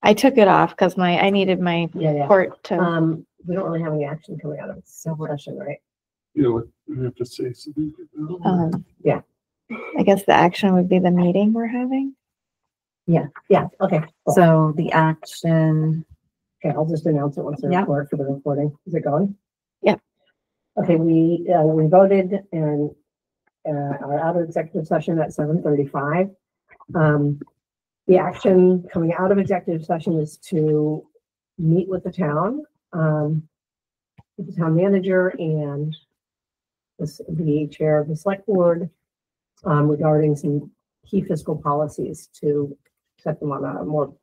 I took it off because I needed my Yeah. port to. We don't really have any action coming out of this session, right? You know what, we have to say something. Yeah. I guess the action would be the meeting we're having. Yeah, okay. Cool. So the action, Okay, I'll just announce it once the Yeah. report for the recording. Is it going? Yep. Okay, we voted and are out of executive session at 7:35. The action coming out of executive session is to meet with the town, with the town manager and the chair of the select board, regarding some key fiscal policies to set them on a more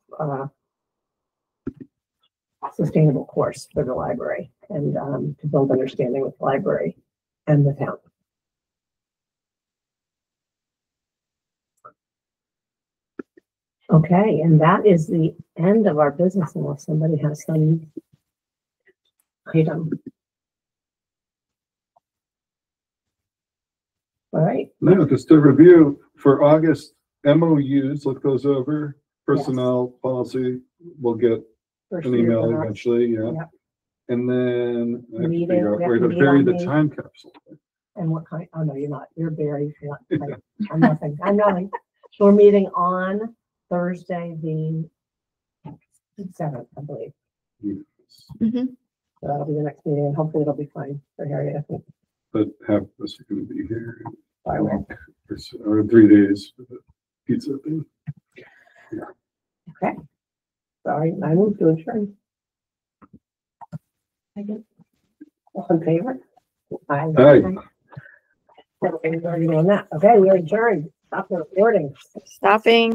sustainable course for the library and to build understanding with the library and the town. Okay, and that is the end of our business unless somebody has some item. All right, No, just a review for August MOUs, look those over, personnel policy, we'll get first an year email for us. eventually, yeah. Yep. And then I have to Meeting, figure out we have where to to meet bury on the the- time capsule. And what kind, oh no, you're not, you're very, I'm nothing, I'm nothing. So we're meeting on Thursday, the 7th, I believe. Mhm. So that'll be the next meeting, and hopefully it'll be fine for Harry, I think. But half of us are gonna be here By in a when. week or 3 days for the pizza thing. Okay. Sorry, I moved to adjourn. Second. All in favor? Aye. Aye. Everybody's already doing that. Okay, we are adjourned. Stop the recording. Stopping.